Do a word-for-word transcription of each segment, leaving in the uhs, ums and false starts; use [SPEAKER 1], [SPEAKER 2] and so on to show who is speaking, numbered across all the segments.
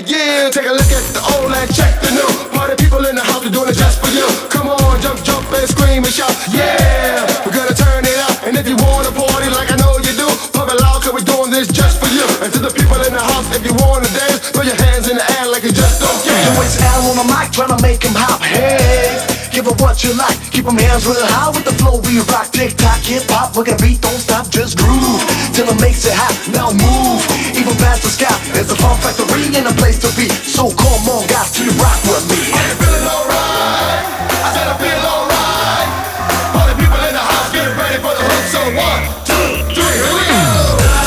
[SPEAKER 1] begin. Take a look at the old and check the new. Party people in the house, we're doing it just for you. Come on, jump, jump and scream and shout, yeah. We're gonna turn it up, and if you wanna party like I know you do, pump it loud, cause we're doing this just for you. And to the people in the house, if you wanna dance, throw your hands in the air like you just don't care.
[SPEAKER 2] You always Al on the mic, tryna make him hop. Hey, give it what you like, keep them hands real high with the flow we rock. Tick tock, hip hop, look at beat, don't stop, just groove till it makes it hot. Now move, even past the sky. It's a fun factory and a place to be. So come on, guys, to rock with me.
[SPEAKER 1] Are you feeling alright? I said I feel alright. All the people in the house, get ready for the hook. So one, two, three, here we go.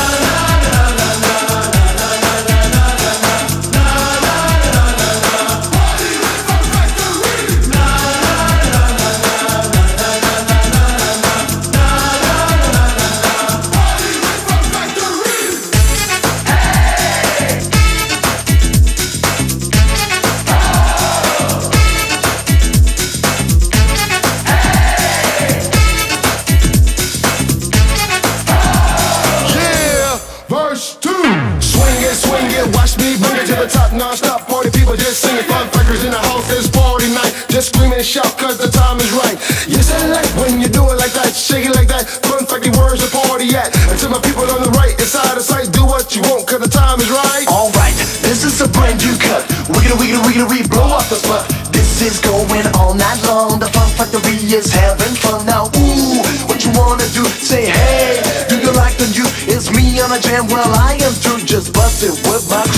[SPEAKER 1] Non-stop party people just singing, fun fuckers in the house, it's party night. Just scream and shout cause the time is right. You say like when you do it like that, shake it like that. Fun fucking words the party at. And to my people on the right, inside the sight, do what you want cause the time is right.
[SPEAKER 2] Alright, this is a brand new cut. Wiggity wiggity wiggity wiggity blow up the spot. This is going all night long. The Fun Factory is having fun now. Ooh, what you wanna do? Say hey, do you like the new? It's me on a jam, well I am too. Just bust it with my